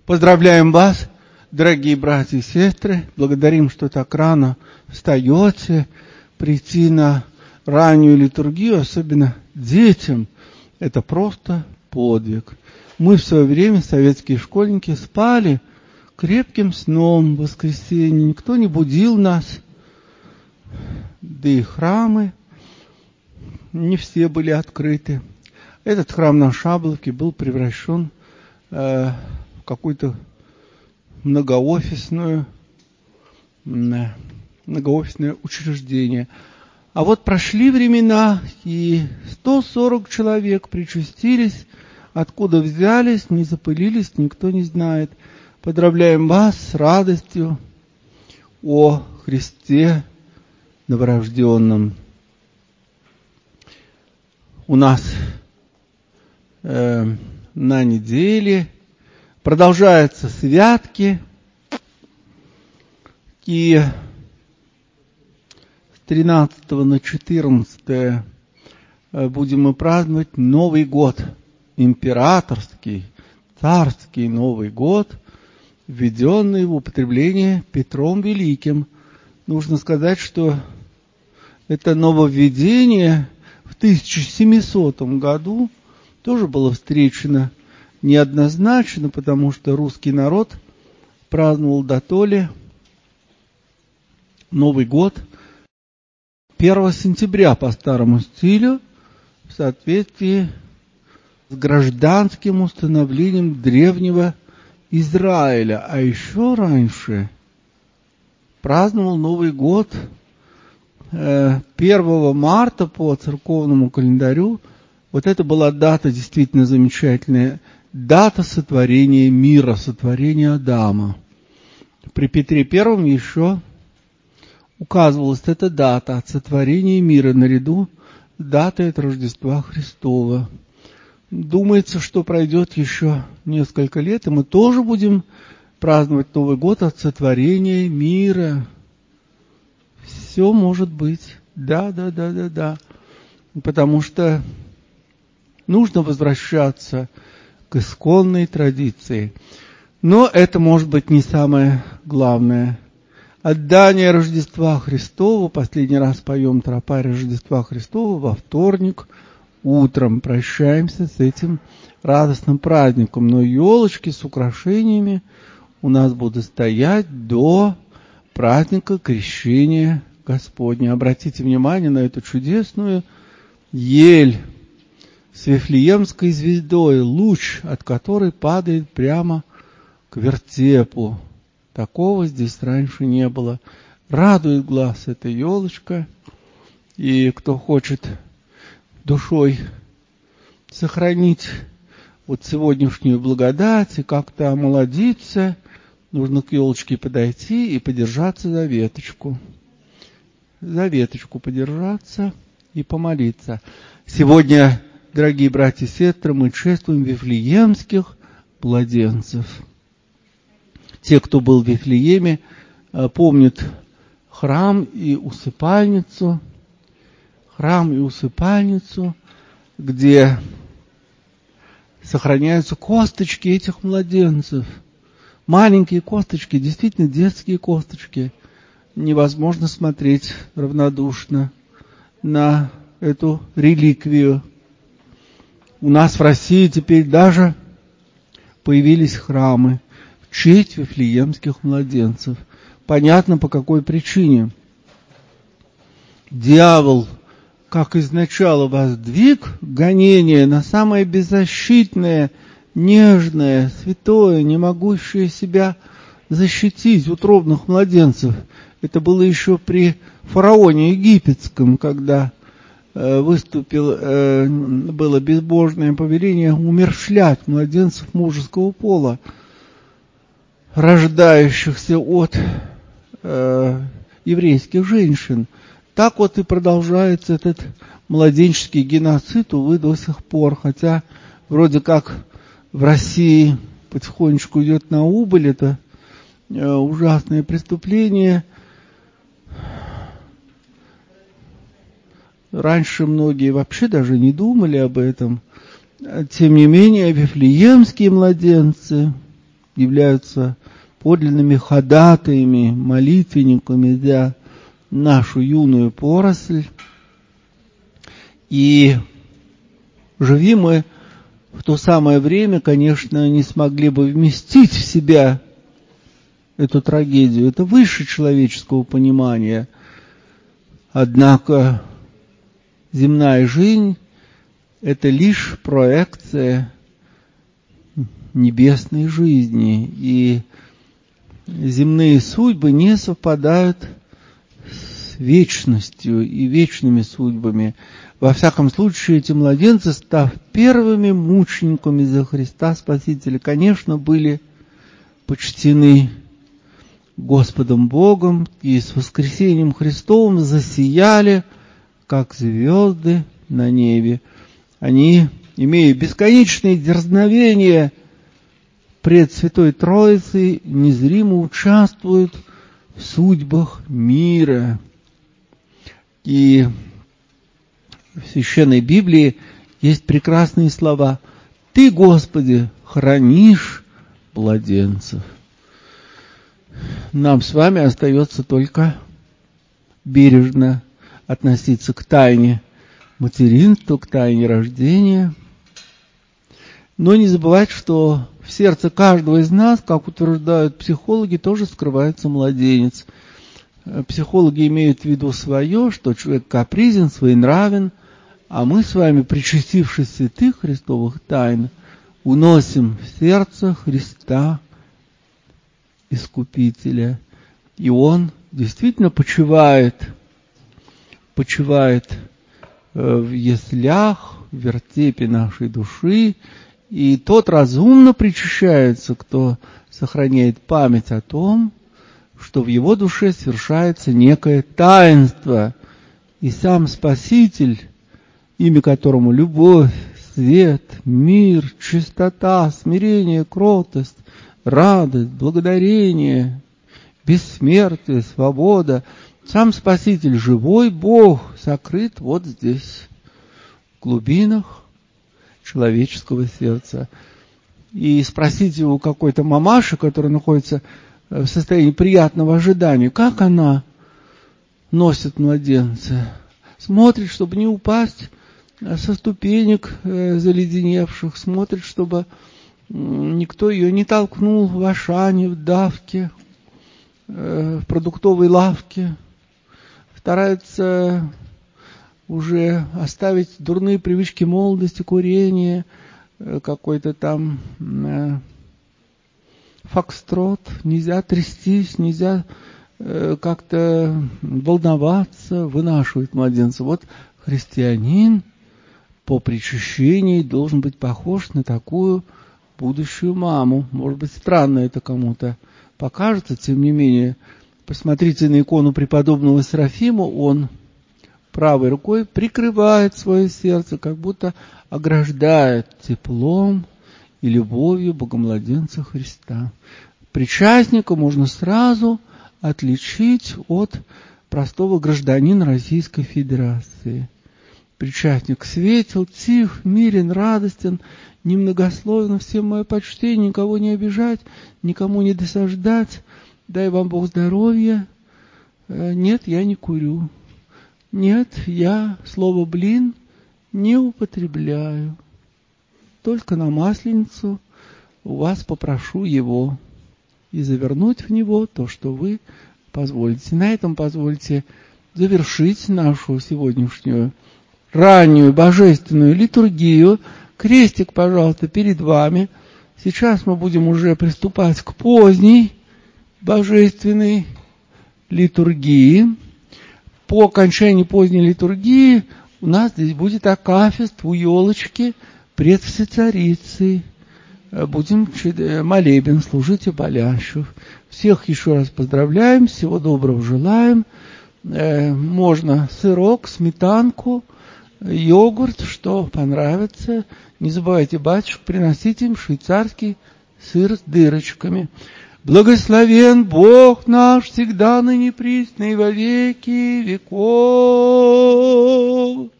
Поздравляем вас, дорогие братья и сестры. Благодарим, что так рано встаете. Прийти на раннюю литургию, особенно детям, это просто подвиг. Мы в свое время, советские школьники, спали крепким сном в воскресенье. Никто не будил нас. Да и храмы не все были открыты. Этот храм на Шабловке был превращен в какое-то многоофисное учреждение. А вот прошли времена, и 140 человек причастились. Откуда взялись, не запылились, никто не знает. Поздравляем вас с радостью о Христе новорожденном. У нас на неделе продолжаются святки, и с 13 на 14 будем мы праздновать Новый год, императорский, царский Новый год, введенный в употребление Петром Великим. Нужно сказать, что это нововведение в 1700 году тоже было встречено неоднозначно, потому что русский народ праздновал дотоле Новый год 1 сентября по старому стилю в соответствии с гражданским установлением древнего Израиля. А еще раньше праздновал Новый год 1 марта по церковному календарю. Вот это была дата действительно замечательная. Дата сотворения мира, сотворения Адама. При Петре Первом еще указывалась эта дата от сотворения мира наряду с датой от Рождества Христова. Думается, что пройдет еще несколько лет, и мы тоже будем праздновать Новый год от сотворения мира. Все может быть. Да. Потому что нужно возвращаться к исконной традиции. Но это может быть не самое главное. Отдание Рождества Христова. Последний раз поем тропарь Рождества Христова во вторник утром. Прощаемся с этим радостным праздником. Но елочки с украшениями у нас будут стоять до праздника Крещения Господня. Обратите внимание на эту чудесную ель с Вифлеемской звездой, луч от которой падает прямо к вертепу. Такого здесь раньше не было. Радует глаз эта елочка. И кто хочет душой сохранить вот сегодняшнюю благодать и как-то омолодиться, нужно к елочке подойти и подержаться за веточку. За веточку подержаться и помолиться. Сегодня, дорогие братья и сестры, мы чествуем вифлеемских младенцев. Те, кто был в Вифлееме, помнят храм и усыпальницу, где сохраняются косточки этих младенцев. Маленькие косточки, действительно детские косточки. Невозможно смотреть равнодушно на эту реликвию. У нас в России теперь даже появились храмы в честь вифлеемских младенцев. Понятно, по какой причине. Дьявол, как изначало, воздвиг гонение на самое беззащитное, нежное, святое, не могущее себя защитить утробных младенцев. Это было еще при фараоне египетском, когда было безбожное повеление умерщвлять младенцев мужеского пола, рождающихся от еврейских женщин. Так вот и продолжается этот младенческий геноцид, увы, до сих пор. Хотя вроде как в России потихонечку идет на убыль это ужасное преступление. Раньше многие вообще даже не думали об этом. Тем не менее, вифлеемские младенцы являются подлинными ходатаями, молитвенниками за нашу юную поросль. И живи мы в то самое время, конечно, не смогли бы вместить в себя эту трагедию. Это выше человеческого понимания. Однако земная жизнь – это лишь проекция небесной жизни. И земные судьбы не совпадают с вечностью и вечными судьбами. Во всяком случае, эти младенцы, став первыми мучениками за Христа Спасителя, конечно, были почтены Господом Богом и с воскресением Христовым засияли, как звезды на небе. Они, имея бесконечные дерзновения пред Святой Троицей, незримо участвуют в судьбах мира. И в Священной Библии есть прекрасные слова: «Ты, Господи, хранишь младенцев». Нам с вами остается только бережно относиться к тайне материнства, к тайне рождения, но не забывать, что в сердце каждого из нас, как утверждают психологи, тоже скрывается младенец. Психологи имеют в виду свое, что человек капризен, своенравен, а мы с вами, причастившись святых Христовых тайн, уносим в сердце Христа Искупителя. И Он действительно почивает в яслях, в вертепе нашей души, и тот разумно причащается, кто сохраняет память о том, что в его душе совершается некое таинство, и сам Спаситель, имя которому любовь, свет, мир, чистота, смирение, кротость, радость, благодарение, бессмертие, свобода. Сам Спаситель, живой Бог, сокрыт вот здесь, в глубинах человеческого сердца. И спросите у какой-то мамаши, которая находится в состоянии приятного ожидания, как она носит младенца. Смотрит, чтобы не упасть со ступенек заледеневших, смотрит, чтобы никто ее не толкнул в Ашане, в давке, в продуктовой лавке. Старается уже оставить дурные привычки молодости, курения, какой-то там фокстрот. Нельзя трястись, нельзя как-то волноваться, вынашивать младенца. Вот христианин по причащении должен быть похож на такую будущую маму. Может быть, странно это кому-то покажется, тем не менее, посмотрите на икону преподобного Серафима, он правой рукой прикрывает свое сердце, как будто ограждает теплом и любовью Богомладенца Христа. Причастника можно сразу отличить от простого гражданина Российской Федерации. Причастник светел, тих, мирен, радостен, немногословен, всем мое почтение, никого не обижать, никому не досаждать, дай вам Бог здоровья. Нет, я не курю. Нет, я слово «блин» не употребляю. Только на Масленицу у вас попрошу его и завернуть в него то, что вы позволите. На этом позвольте завершить нашу сегодняшнюю раннюю божественную литургию. Крестик, пожалуйста, перед вами. Сейчас мы будем уже приступать к поздней божественной литургии. По окончании поздней литургии у нас здесь будет акафист у елочки пред Всецарицей. Будем молебен служить о болящих. Всех еще раз поздравляем, всего доброго желаем. Можно сырок, сметанку, йогурт, что понравится. Не забывайте, батюшек, приносить им швейцарский сыр с дырочками. Благословен Бог наш всегда, ныне присно и во веки веков.